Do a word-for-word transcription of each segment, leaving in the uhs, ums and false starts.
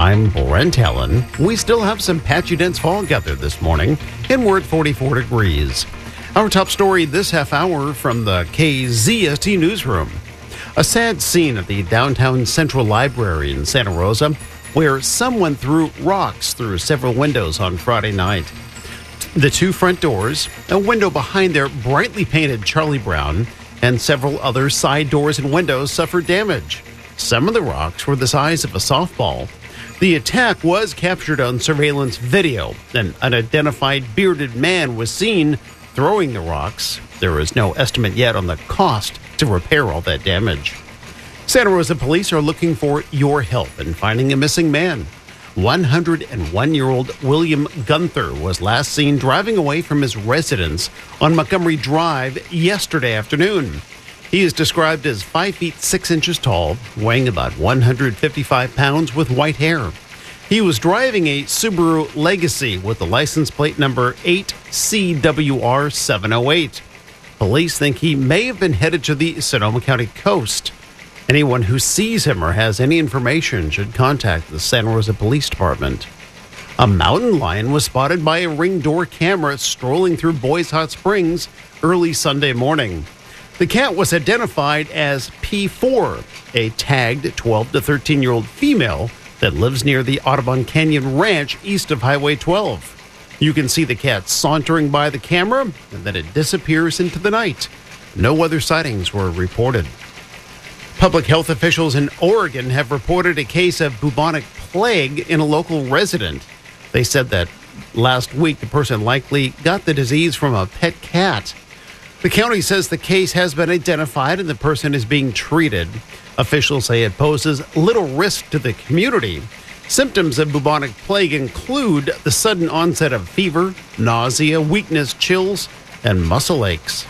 I'm Brent Helen. We still have some patchy dense fog out there this morning, and we're at forty-four degrees. Our top story this half hour from the K Z S T newsroom. A sad scene at the downtown Central Library in Santa Rosa, where someone threw rocks through several windows on Friday night. The two front doors, a window behind their brightly painted Charlie Brown, and several other side doors and windows suffered damage. Some of the rocks were the size of a softball. The attack was captured on surveillance video. An unidentified bearded man was seen throwing the rocks. There is no estimate yet on the cost to repair all that damage. Santa Rosa police are looking for your help in finding a missing man. one hundred one-year-old William Gunther was last seen driving away from his residence on Montgomery Drive yesterday afternoon. He is described as five feet six inches tall, weighing about one hundred fifty-five pounds with white hair. He was driving a Subaru Legacy with the license plate number eight C W R seven oh eight. Police think he may have been headed to the Sonoma County coast. Anyone who sees him or has any information should contact the Santa Rosa Police Department. A mountain lion was spotted by a Ring door camera strolling through Boys Hot Springs early Sunday morning. The cat was identified as P four, a tagged twelve to thirteen-year-old female that lives near the Audubon Canyon Ranch east of Highway twelve. You can see the cat sauntering by the camera, and then it disappears into the night. No other sightings were reported. Public health officials in Oregon have reported a case of bubonic plague in a local resident. They said that last week the person likely got the disease from a pet cat. The county says the case has been identified and the person is being treated. Officials say it poses little risk to the community. Symptoms of bubonic plague include the sudden onset of fever, nausea, weakness, chills, and muscle aches.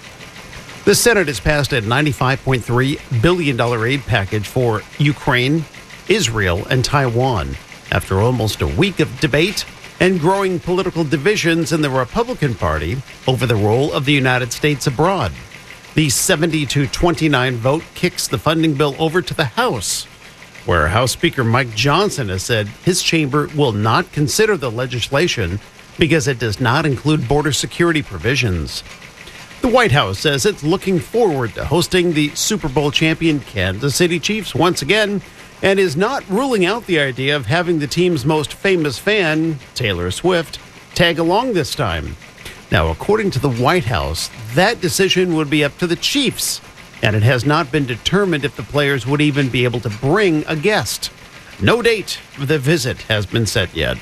The Senate has passed a ninety-five point three billion dollars aid package for Ukraine, Israel, and Taiwan after almost a week of debate and growing political divisions in the Republican Party over the role of the United States abroad. The seventy to twenty-nine vote kicks the funding bill over to the House, where House Speaker Mike Johnson has said his chamber will not consider the legislation because it does not include border security provisions. The White House says it's looking forward to hosting the Super Bowl champion Kansas City Chiefs once again and is not ruling out the idea of having the team's most famous fan, Taylor Swift, tag along this time. Now, according to the White House, that decision would be up to the Chiefs, and it has not been determined if the players would even be able to bring a guest. No date for the visit has been set yet.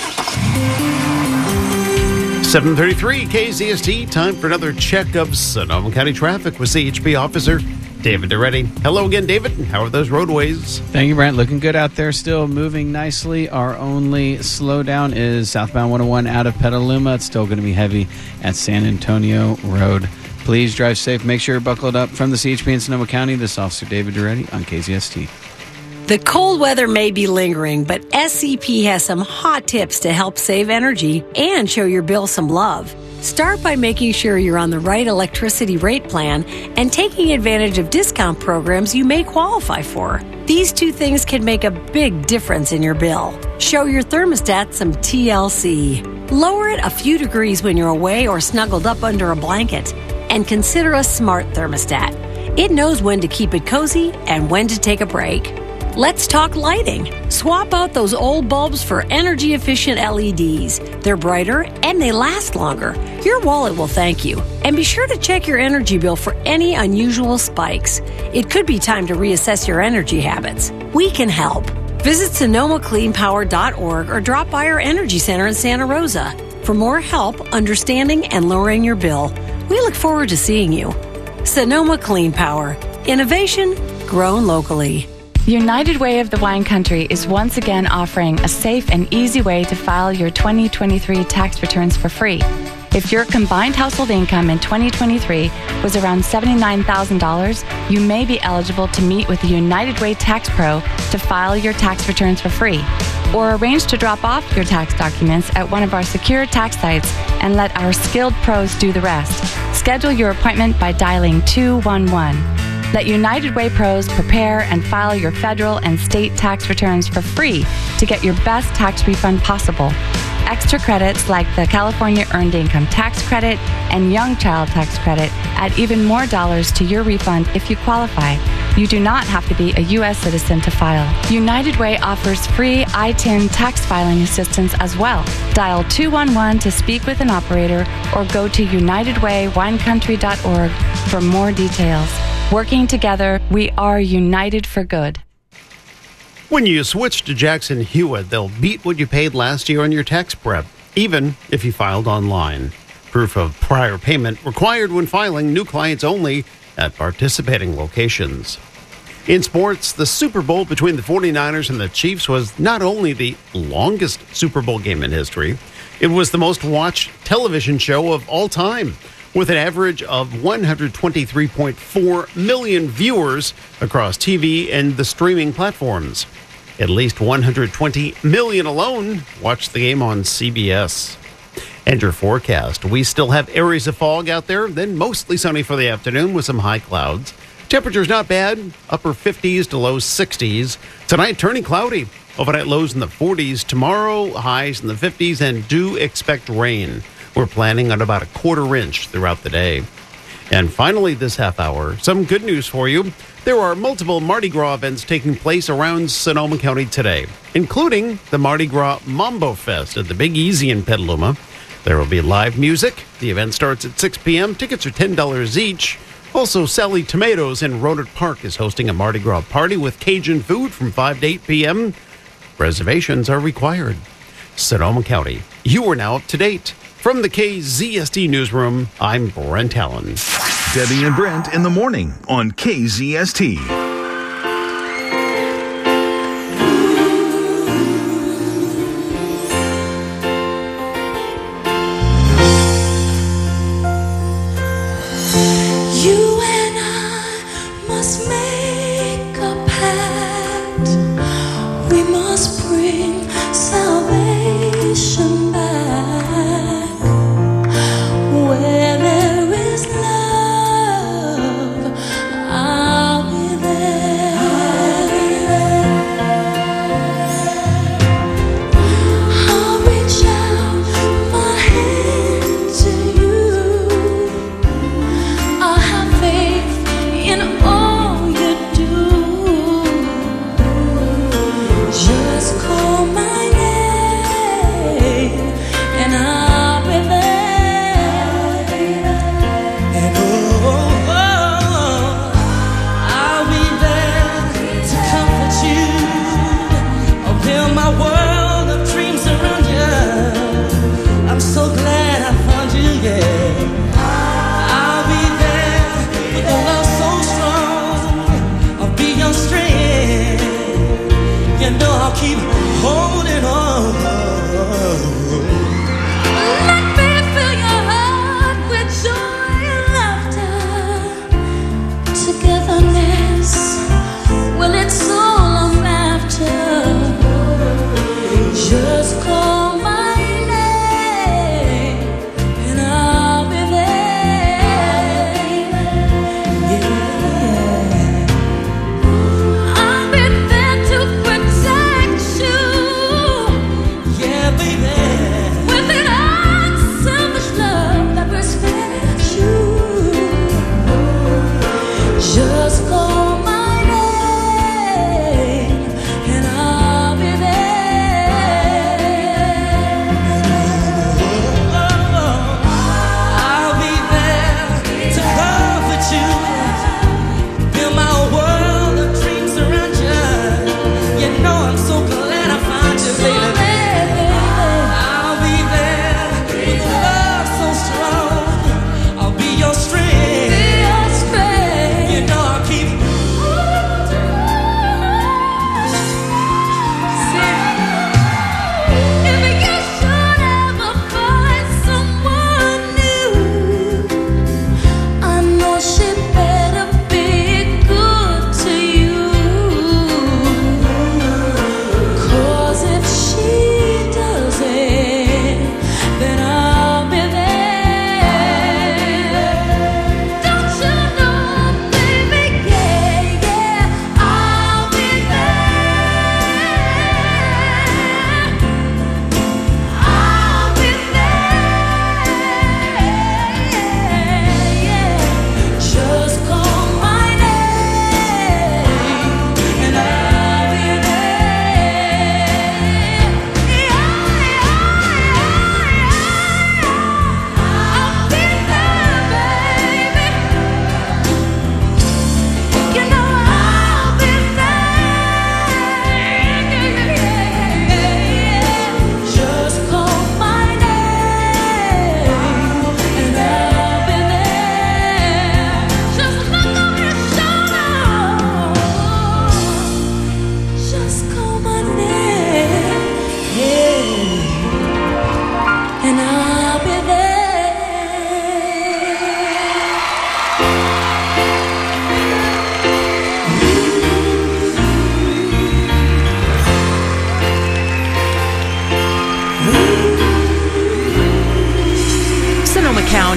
seven thirty-three K Z S T, time for another check of Sonoma County traffic with C H P Officer David Duretti. Hello again, David. How are those roadways? Thank you, Brent. Looking good out there, still moving nicely. Our only slowdown is southbound one oh one out of Petaluma. It's still going to be heavy at San Antonio Road. Please drive safe. Make sure you're buckled up. From the C H P in Sonoma County, this is Officer David Duretti on K Z S T. The cold weather may be lingering, but S C P has some hot tips to help save energy and show your bill some love. Start by making sure you're on the right electricity rate plan and taking advantage of discount programs you may qualify for. These two things can make a big difference in your bill. Show your thermostat some T L C. Lower it a few degrees when you're away or snuggled up under a blanket. And consider a smart thermostat. It knows when to keep it cozy and when to take a break. Let's talk lighting. Swap out those old bulbs for energy-efficient L E Ds. They're brighter and they last longer. Your wallet will thank you. And be sure to check your energy bill for any unusual spikes. It could be time to reassess your energy habits. We can help. Visit Sonoma Clean Power dot org or drop by our Energy Center in Santa Rosa. For more help understanding and lowering your bill, we look forward to seeing you. Sonoma Clean Power. Innovation grown locally. United Way of the Wine Country is once again offering a safe and easy way to file your twenty twenty-three tax returns for free. If your combined household income in twenty twenty-three was around seventy-nine thousand dollars, you may be eligible to meet with the United Way Tax Pro to file your tax returns for free, or arrange to drop off your tax documents at one of our secure tax sites and let our skilled pros do the rest. Schedule your appointment by dialing two one one. Let United Way pros prepare and file your federal and state tax returns for free to get your best tax refund possible. Extra credits like the California Earned Income Tax Credit and Young Child Tax Credit add even more dollars to your refund if you qualify. You do not have to be a U S citizen to file. United Way offers free I T I N tax filing assistance as well. Dial two one one to speak with an operator or go to united way wine country dot org for more details. Working together, we are united for good. When you switch to Jackson Hewitt, they'll beat what you paid last year on your tax prep, even if you filed online. Proof of prior payment required when filing, new clients only at participating locations. In sports, the Super Bowl between the forty-niners and the Chiefs was not only the longest Super Bowl game in history, it was the most watched television show of all time, with an average of one hundred twenty-three point four million viewers across T V and the streaming platforms. At least one hundred twenty million alone watched the game on C B S. And your forecast. We still have areas of fog out there, then mostly sunny for the afternoon with some high clouds. Temperature's not bad, upper fifties to low sixties. Tonight, turning cloudy. Overnight lows in the forties. Tomorrow, highs in the fifties, and do expect rain. We're planning on about a quarter inch throughout the day. And finally, this half hour, some good news for you. There are multiple Mardi Gras events taking place around Sonoma County today, including the Mardi Gras Mambo Fest at the Big Easy in Petaluma. There will be live music. The event starts at six p.m. Tickets are ten dollars each. Also, Sally Tomatoes in Rohnert Park is hosting a Mardi Gras party with Cajun food from five to eight p.m. Reservations are required. Sonoma County, you are now up to date. From the K Z S T Newsroom, I'm Brent Allen. Debbie and Brent in the morning on K Z S T. You and I must make a pact. We must bring salvation back. Where there is love, I'll be there. I'll reach out my hand to you. I'll have faith in all you do. Just call my name and I'll be there. And oh, oh, I'll be there to comfort you. I'll build my world of dreams around you. I'm so glad I found you, yeah. I'll be there with a love so strong. I'll be your strength. You know I'll keep holding on. Let me fill your heart with joy and laughter. Togetherness, well, it's all I'm after. Just call my name and I'll be there. Yeah. I'll be there to protect you.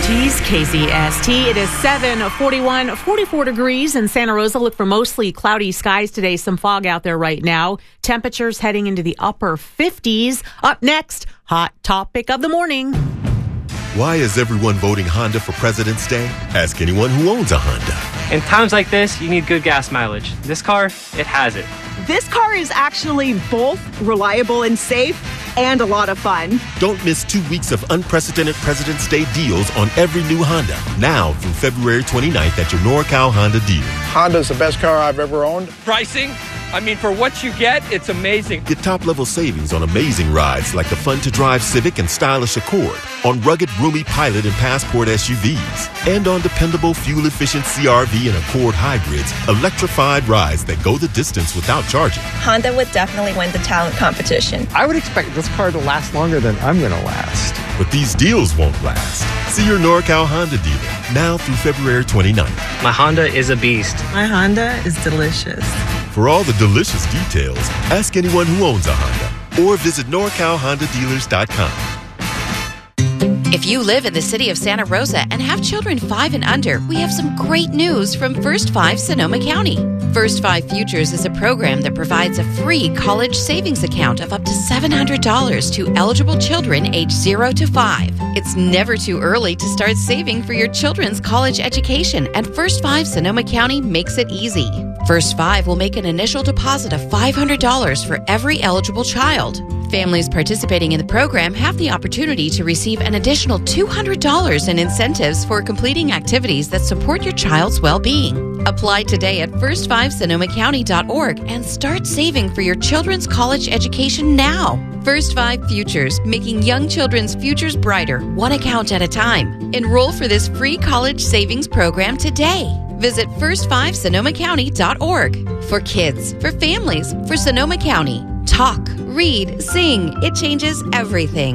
County's K Z S T. It is seven forty-one, forty-four degrees in Santa Rosa. Look for mostly cloudy skies today. Some fog out there right now. Temperatures heading into the upper fifties. Up next, hot topic of the morning. Why is everyone voting Honda for President's Day? Ask anyone who owns a Honda. In times like this, you need good gas mileage. This car, it has it. This car is actually both reliable and safe and a lot of fun. Don't miss two weeks of unprecedented President's Day deals on every new Honda. Now through February twenty-ninth at your NorCal Honda dealer. Honda's the best car I've ever owned. Pricing? I mean, for what you get, it's amazing. Get top-level savings on amazing rides like the fun-to-drive Civic and stylish Accord, on rugged, roomy Pilot and Passport S U Vs, and on dependable, fuel-efficient C R V and Accord hybrids, electrified rides that go the distance without charging. Honda would definitely win the talent competition. I would expect this car to last longer than I'm going to last. But these deals won't last. See your NorCal Honda dealer, now through February twenty-ninth. My Honda is a beast. My Honda is delicious. For all the delicious details, ask anyone who owns a Honda or visit nor cal honda dealers dot com. If you live in the city of Santa Rosa and have children five and under, we have some great news from First Five Sonoma County. First Five Futures is a program that provides a free college savings account of up to seven hundred dollars to eligible children age zero to five. It's never too early to start saving for your children's college education, and First Five Sonoma County makes it easy. First Five will make an initial deposit of five hundred dollars for every eligible child. Families participating in the program have the opportunity to receive an additional two hundred dollars in incentives for completing activities that support your child's well-being. Apply today at first five sonoma county dot org and start saving for your children's college education now. First Five Futures, making young children's futures brighter, one account at a time. Enroll for this free college savings program today. Visit first five sonoma county dot org. For kids, for families, for Sonoma County. Talk, read, sing. It changes everything.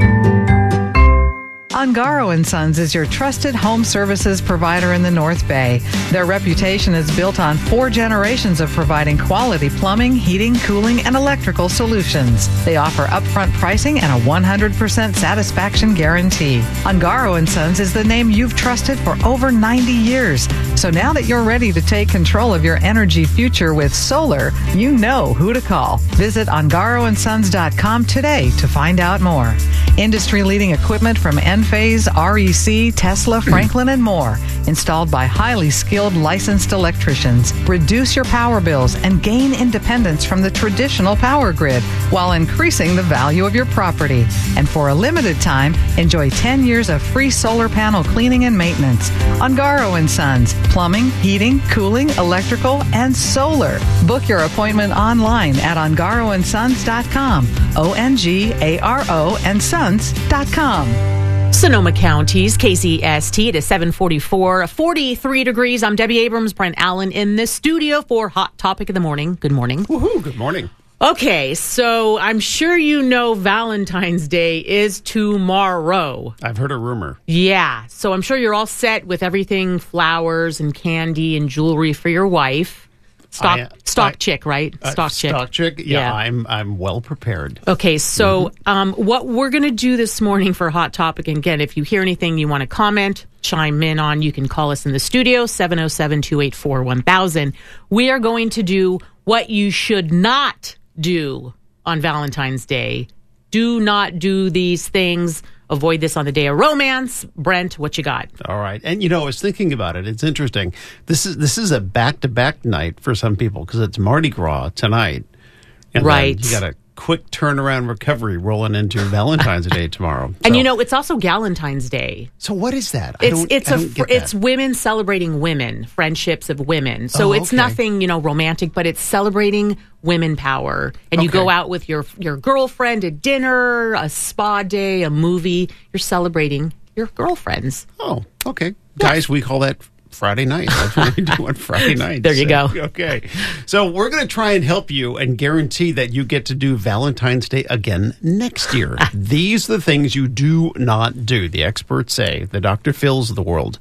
Ungaro and Sons is your trusted home services provider in the North Bay. Their reputation is built on four generations of providing quality plumbing, heating, cooling, and electrical solutions. They offer upfront pricing and a one hundred percent satisfaction guarantee. Ungaro and Sons is the name you've trusted for over ninety years. So now that you're ready to take control of your energy future with solar, you know who to call. Visit ungaro and sons dot com today to find out more. Industry-leading equipment from Enphase, R E C, Tesla, Franklin, and more. Installed by highly skilled licensed electricians. Reduce your power bills and gain independence from the traditional power grid while increasing the value of your property. And for a limited time, enjoy ten years of free solar panel cleaning and maintenance. Ungaro and Sons. Plumbing, heating, cooling, electrical, and solar. Book your appointment online at ungaro and sons dot com. O N G A R O and sons dot com. Sonoma County's K Z S T. It is seven forty-four, forty-three degrees. I'm Debbie Abrams, Brent Allen in the studio for Hot Topic of the Morning. Good morning. Woohoo, good morning. Okay, so I'm sure you know Valentine's Day is tomorrow. I've heard a rumor. Yeah, so I'm sure you're all set with everything, flowers and candy and jewelry for your wife. Stock, I, stock I, chick, right? Uh, stock chick. Stock chick. Yeah, yeah, I'm I'm well prepared. Okay, so mm-hmm. um, what we're going to do this morning for Hot Topic, and again, if you hear anything you want to comment, chime in on, you can call us in the studio, seven oh seven, two eight four, one thousand. We are going to do what you should not do on Valentine's Day. Do not do these things. Avoid this on the day of romance. Brent, what you got? All right. And, you know, I was thinking about it. It's interesting. This is this is a back-to-back night for some people because it's Mardi Gras tonight. And right. You got a quick turnaround recovery rolling into Valentine's Day tomorrow. So. And, you know, it's also Galentine's Day. So what is that? I It's don't, it's I a don't get it's that. women celebrating women, friendships of women. So Oh, it's okay. nothing, you know, romantic, but it's celebrating women power. And you Okay. go out with your your girlfriend, a dinner, a spa day, a movie. You're celebrating your girlfriends. Oh, okay. Guys, we call that Friday night. That's what we do on Friday night. There you so, go. Okay. So we're going to try and help you and guarantee that you get to do Valentine's Day again next year. These are the things you do not do. The experts say, the Doctor Phils of the world,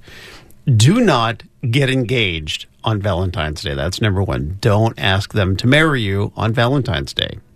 do not get engaged on Valentine's Day. That's number one. Don't ask them to marry you on Valentine's Day.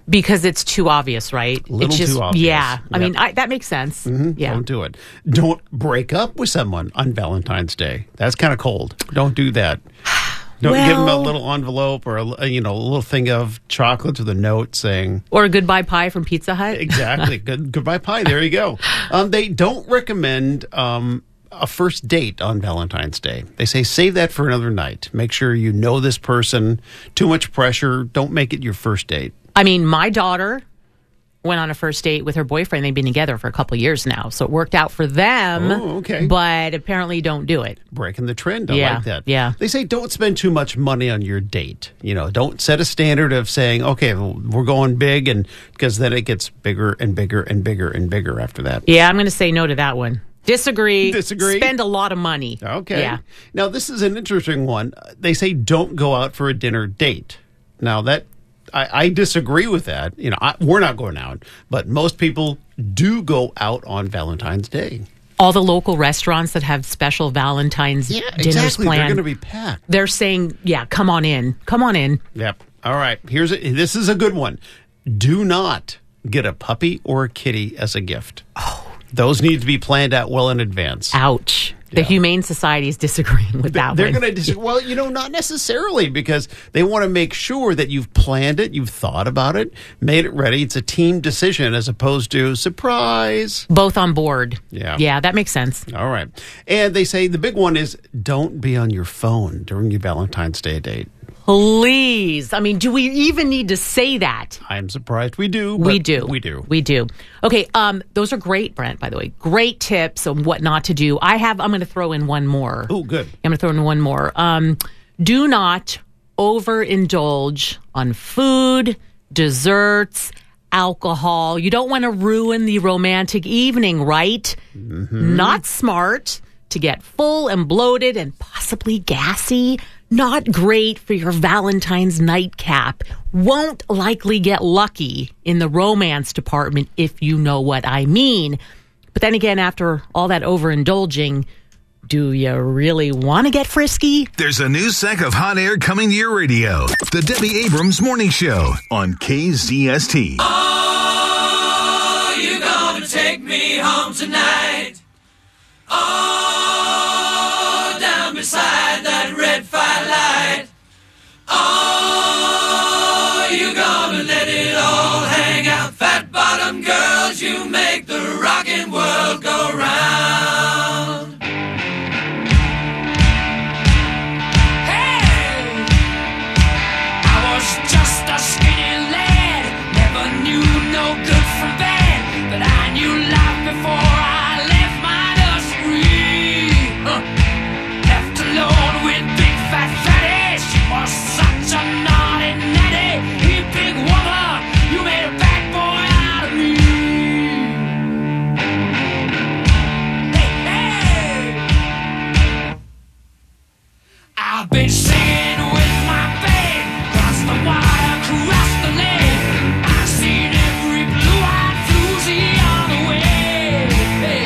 Because it's too obvious, right? A little it's just, too obvious. Yeah. I Yep. mean, I, that makes sense. Mm-hmm. Yeah. Don't do it. Don't break up with someone on Valentine's Day. That's kind of cold. Don't do that. Don't Well- give them a little envelope or a, you know a little thing of chocolates with a note saying Or a goodbye pie from Pizza Hut. exactly good goodbye pie. There you go. Um, they don't recommend um, a first date on Valentine's Day. They say save that for another night. Make sure you know this person. Too much pressure. Don't make it your first date. I mean, my daughter went on a first date with her boyfriend. They've been together for a couple of years now, so it worked out for them. Oh, okay. But apparently don't do it. Breaking the trend. I Yeah, like that. yeah. They say don't spend too much money on your date. You know, don't set a standard of saying, okay, well, we're going big, and because then it gets bigger and bigger and bigger and bigger after that. Yeah, I'm going to say no to that one. Disagree. Disagree? Spend a lot of money. Okay. Yeah. Now, this is an interesting one. They say don't go out for a dinner date. Now, that I, I disagree with that. You know, I, we're not going out, but most people do go out on Valentine's Day. All the local restaurants that have special Valentine's Yeah, dinners exactly. planned. They're going to be packed. They're saying, yeah, come on in. Come on in. Yep. All right. Here's a, this is a good one. Do not get a puppy or a kitty as a gift. Oh. Those need to be planned out well in advance. Ouch. The Yeah. Humane Society is disagreeing with that They're one. going to dis- well, you know, not necessarily, because they want to make sure that you've planned it, you've thought about it, made it ready. It's a team decision as opposed to surprise. Both on board. Yeah. Yeah, that makes sense. All right. And they say the big one is don't be on your phone during your Valentine's Day date. Please. I mean, do we even need to say that? I'm surprised we do. But We do. We do. We do. Okay. Um, those are great, Brent, by the way. Great tips on what not to do. I have, I'm going to throw in one more. Oh, good. I'm going to throw in one more. Um, do not overindulge on food, desserts, alcohol. You don't want to ruin the romantic evening, right? Mm-hmm. Not smart to get full and bloated and possibly gassy. Not great for your Valentine's nightcap. Won't likely get lucky in the romance department, if you know what I mean. But then again, after all that overindulging, do you really want to get frisky? There's a new sec of hot air coming to your radio. The Debbie Abrams Morning Show on K Z S T. Oh, you gonna take me home tonight? Oh, down beside that red firelight. Oh, you gonna let it all hang out? Fat bottom girls, you make the rockin' world go round. Hey, I was just a skinny lad, never knew no good from bad, but I knew life before I left my nursery. Huh. Left alone with big fat fatty, she was such a naughty natty. You big woman, you made a bad boy out of me. Hey, hey, I've been singing with my band, cross the wire, cross the lane. I've seen every blue-eyed floozy on the way. Hey,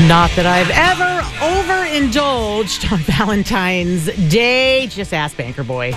Not that I've ever overindulged on Valentine's Day. Just ask Banker Boy.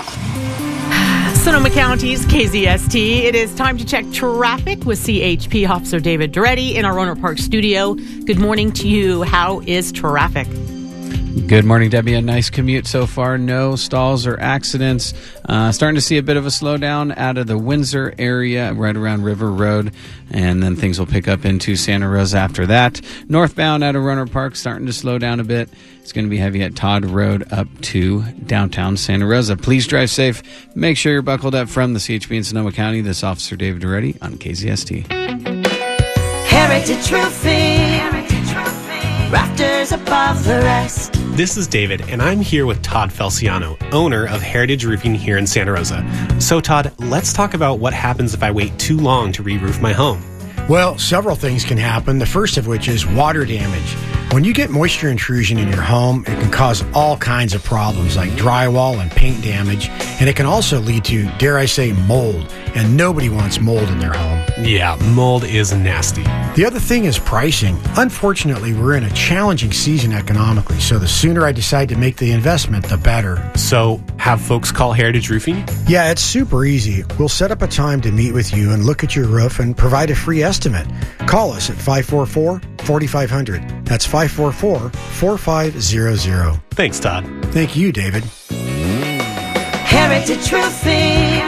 Sonoma County's K Z S T. It is time to check traffic with C H P Officer David Duretti in our Rohnert Park studio. Good morning to you. How is traffic? Good morning, Debbie. A nice commute so far. No stalls or accidents. Uh, starting to see a bit of a slowdown out of the Windsor area, right around River Road, and then things will pick up into Santa Rosa after that. Northbound out of Rohnert Park, starting to slow down a bit. It's going to be heavy at Todd Road up to downtown Santa Rosa. Please drive safe. Make sure you're buckled up. From the C H P in Sonoma County, this Officer David Duretti on K Z S T. Heritage Roofing, rafters above the rest. This is David, and I'm here with Todd Felciano, owner of Heritage Roofing here in Santa Rosa. So, Todd, let's talk about what happens if I wait too long to re-roof my home. Well, several things can happen, the first of which is water damage. When you get moisture intrusion in your home, it can cause all kinds of problems like drywall and paint damage, and it can also lead to, dare I say, mold, and nobody wants mold in their home. Yeah, mold is nasty. The other thing is pricing. Unfortunately, we're in a challenging season economically, so the sooner I decide to make the investment, the better. So, have folks call Heritage Roofing? Yeah, it's super easy. We'll set up a time to meet with you and look at your roof and provide a free estimate. Call us at five four four, four five zero zero. That's five four four, four five zero zero. Thanks, Todd. Thank you, David. Heritage Roofing,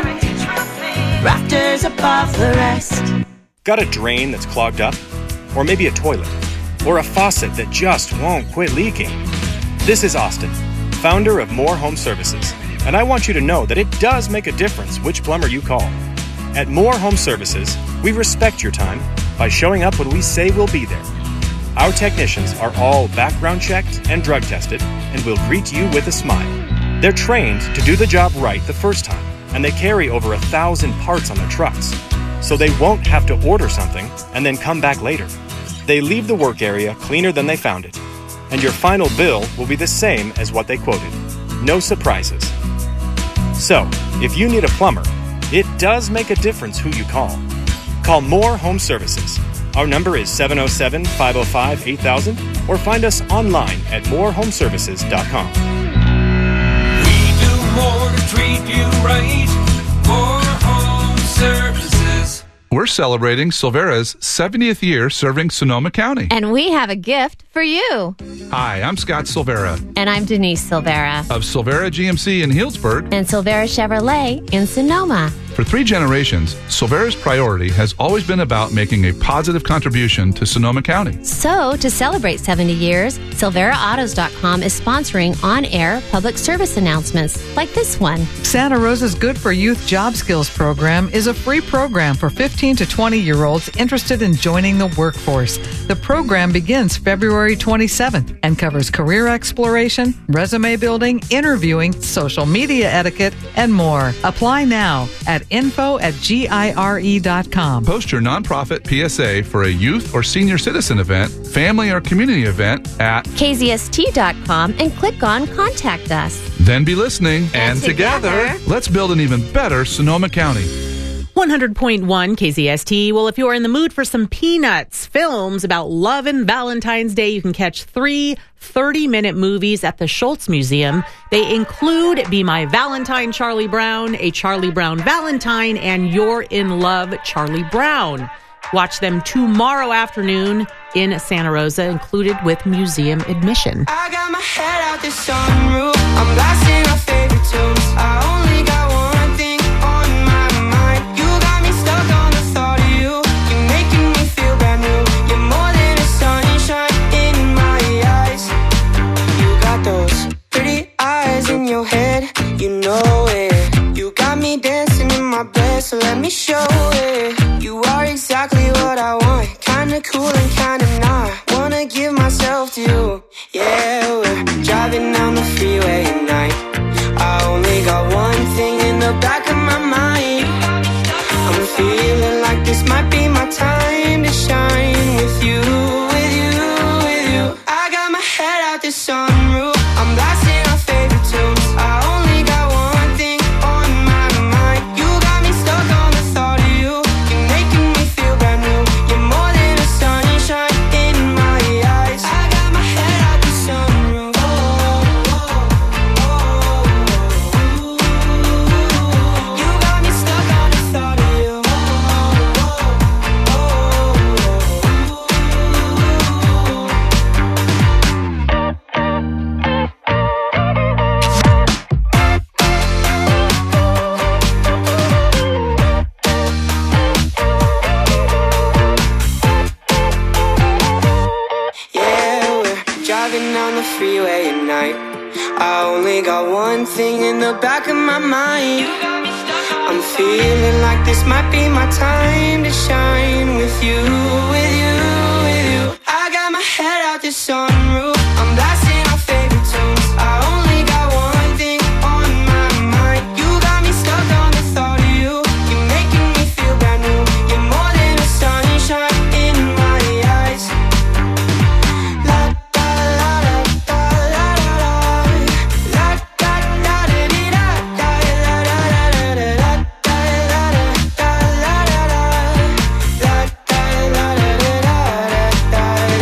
rafters above the rest. Got a drain that's clogged up? Or maybe a toilet? Or a faucet that just won't quit leaking? This is Austin, founder of More Home Services, and I want you to know that it does make a difference which plumber you call. At More Home Services, we respect your time by showing up when we say we'll be there. Our technicians are all background checked and drug tested and will greet you with a smile. They're trained to do the job right the first time, and they carry over a thousand parts on their trucks, so they won't have to order something and then come back later. They leave the work area cleaner than they found it, and your final bill will be the same as what they quoted. No surprises. So, if you need a plumber, it does make a difference who you call. Call More Home Services. Our number is seven oh seven, five oh five, eight thousand, or find us online at more home services dot com. We do more to treat you right. More Home Services. We're celebrating Silvera's seventieth year serving Sonoma County. And we have a gift for you. Hi, I'm Scott Silvera. And I'm Denise Silvera. Of Silvera G M C in Healdsburg. And Silvera Chevrolet in Sonoma. For three generations, Silvera's priority has always been about making a positive contribution to Sonoma County. So, to celebrate seventy years, Silvera Autos dot com is sponsoring on-air public service announcements like this one. Santa Rosa's Good for Youth Job Skills program is a free program for fifteen to twenty-year-olds interested in joining the workforce. The program begins February twenty-seventh and covers career exploration, resume building, interviewing, social media etiquette, and more. Apply now at info at gire dot com. Post your nonprofit P S A for a youth or senior citizen event, family or community event at K Z S T dot com and click on Contact Us. Then be listening, and, and together, together, let's build an even better Sonoma County. one hundred point one K Z S T. Well, if you are in the mood for some Peanuts films about love and Valentine's Day, you can catch three thirty-minute movies at the Schultz Museum. They include Be My Valentine, Charlie Brown, A Charlie Brown Valentine, and You're in Love, Charlie Brown. Watch them tomorrow afternoon in Santa Rosa, included with museum admission. I got my head out the sunroof. I'm blasting our favorite tunes. I only got one thing on my mind. You got me stuck on the thought of you. You're making me feel brand new. You're more than a sunshine in my eyes. You got those pretty eyes in your head. You know it. You got me dancing in my bed, so let me show it. You are exactly what I want. Kinda cool and kinda not. Wanna give myself to you. Yeah, we're driving down the freeway at night. I only got one thing in the back of my mind. I'm feeling like this might be my time to shine with you, with you, with you. I got my head out the sunroof. I'm blasting our favorite tunes. I only got one thing on my mind. You got me stuck on the thought of you. thing in the back of my mind. I'm feeling like this might be my time to shine with you, with you, with you. I got my head out the sunroof, I'm blasting our favorite tunes. I only got one thing on my mind. You got me stuck on the thought of you. You're making me feel brand new. You're more than a sunshine in my eyes. La da la da da la da la. La da da da dee da da la da da da da la da la da da la da da. La da la da da da da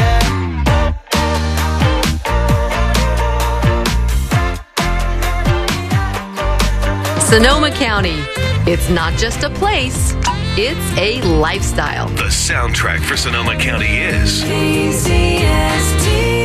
da. Sonoma County. It's not just a place, it's a lifestyle. The soundtrack for Sonoma County is K Z S T.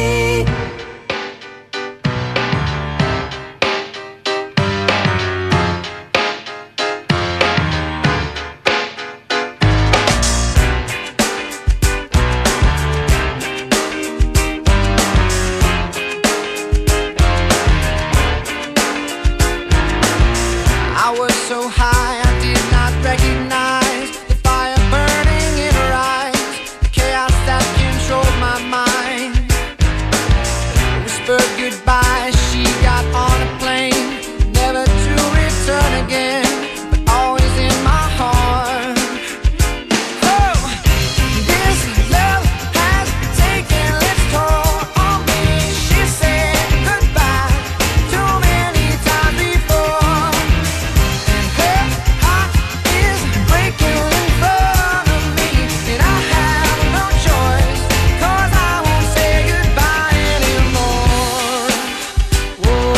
I was so high, I did not recognize the fire burning in her eyes, the chaos that controlled my mind. Whispered goodbye, she got on a plane, never to return again, but always in my heart. Oh, this love has taken its toll on me. She said goodbye too many times before. Her heart is breaking in front of me, and I have no choice, 'cause I won't say goodbye anymore. Whoa,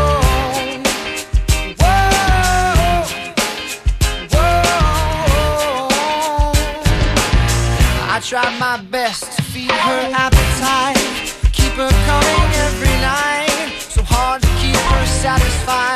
whoa, whoa. I tried my best to feed her appetite, keep her coming every night, so hard to keep her satisfied.